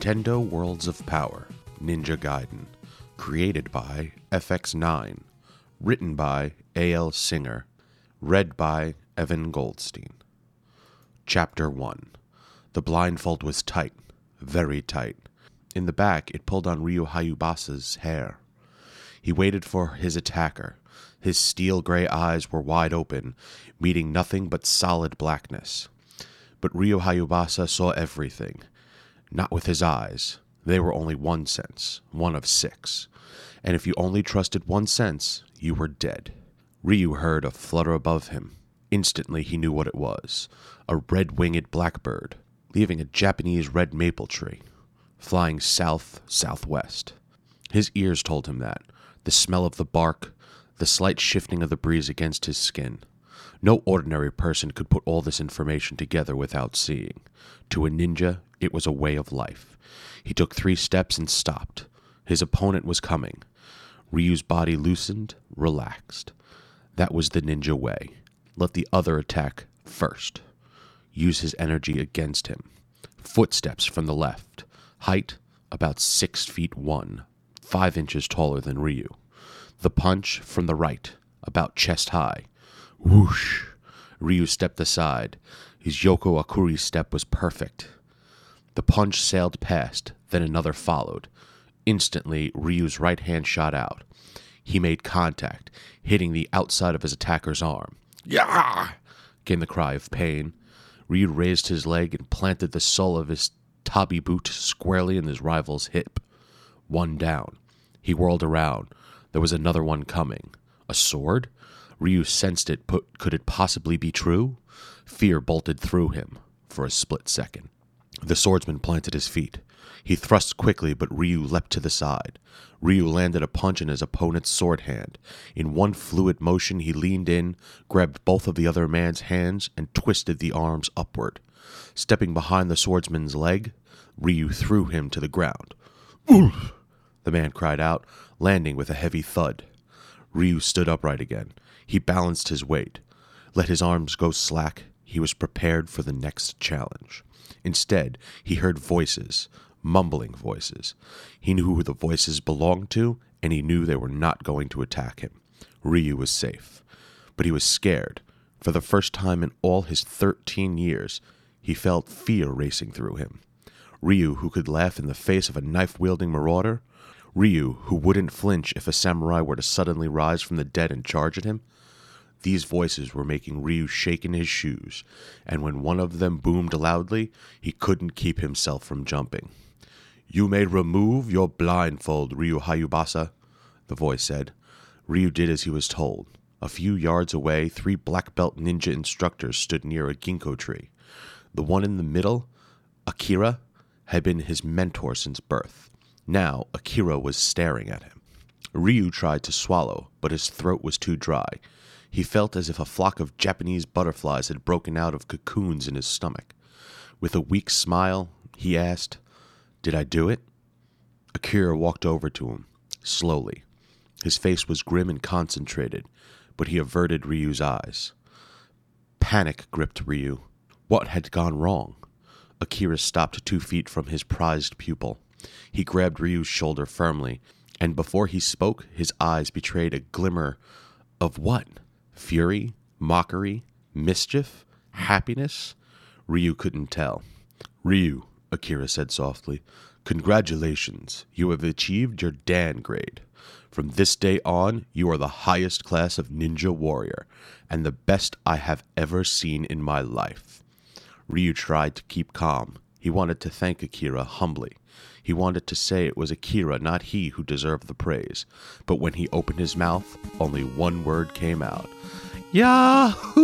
Nintendo Worlds of Power Ninja Gaiden, created by FX9, written by A.L. Singer, read by Evan Goldstein. Chapter 1. The blindfold was tight, very tight. In the back, it pulled on Ryu Hayubasa's hair. He waited for his attacker. His steel-gray eyes were wide open, meeting nothing but solid blackness. But Ryu Hayubasa saw everything. Not with his eyes. They were only one sense, one of 6. And if you only trusted one sense, you were dead. Ryu heard a flutter above him. Instantly he knew what it was. A red-winged blackbird, leaving a Japanese red maple tree, flying south-southwest. His ears told him that. The smell of the bark, the slight shifting of the breeze against his skin. No ordinary person could put all this information together without seeing. To a ninja, it was a way of life. He took 3 steps and stopped. His opponent was coming. Ryu's body loosened, relaxed. That was the ninja way. Let the other attack first. Use his energy against him. Footsteps from the left. Height, about 6 feet 1, 5 inches taller than Ryu. The punch from the right, about chest high. Whoosh! Ryu stepped aside. His Yoko Akuri step was perfect. The punch sailed past, then another followed. Instantly, Ryu's right hand shot out. He made contact, hitting the outside of his attacker's arm. Yah! Came the cry of pain. Ryu raised his leg and planted the sole of his tabi boot squarely in his rival's hip. 1 down. He whirled around. There was another one coming. A sword? Ryu sensed it, but could it possibly be true? Fear bolted through him for a split second. The swordsman planted his feet. He thrust quickly, but Ryu leapt to the side. Ryu landed a punch in his opponent's sword hand. In one fluid motion, he leaned in, grabbed both of the other man's hands, and twisted the arms upward. Stepping behind the swordsman's leg, Ryu threw him to the ground. "Oof!" the man cried out, landing with a heavy thud. Ryu stood upright again. He balanced his weight. Let his arms go slack. He was prepared for the next challenge. Instead, he heard voices, mumbling voices. He knew who the voices belonged to, and he knew they were not going to attack him. Ryu was safe. But he was scared. For the first time in all his 13 years, he felt fear racing through him. Ryu, who could laugh in the face of a knife-wielding marauder. Ryu, who wouldn't flinch if a samurai were to suddenly rise from the dead and charge at him. These voices were making Ryu shake in his shoes, and when one of them boomed loudly, he couldn't keep himself from jumping. "You may remove your blindfold, Ryu Hayubasa," the voice said. Ryu did as he was told. A few yards away, 3 black belt ninja instructors stood near a ginkgo tree. The one in the middle, Akira, had been his mentor since birth. Now, Akira was staring at him. Ryu tried to swallow, but his throat was too dry. He felt as if a flock of Japanese butterflies had broken out of cocoons in his stomach. With a weak smile, he asked, "Did I do it?" Akira walked over to him, slowly. His face was grim and concentrated, but he averted Ryu's eyes. Panic gripped Ryu. What had gone wrong? Akira stopped 2 feet from his prized pupil. He grabbed Ryu's shoulder firmly, and before he spoke, his eyes betrayed a glimmer of what? Fury? Mockery? Mischief? Happiness? Ryu couldn't tell. "Ryu," Akira said softly, "congratulations. You have achieved your Dan grade. From this day on, you are the highest class of ninja warrior, and the best I have ever seen in my life." Ryu tried to keep calm. He wanted to thank Akira humbly. He wanted to say it was Akira, not he, who deserved the praise. But when he opened his mouth, only one word came out. "Yeah!"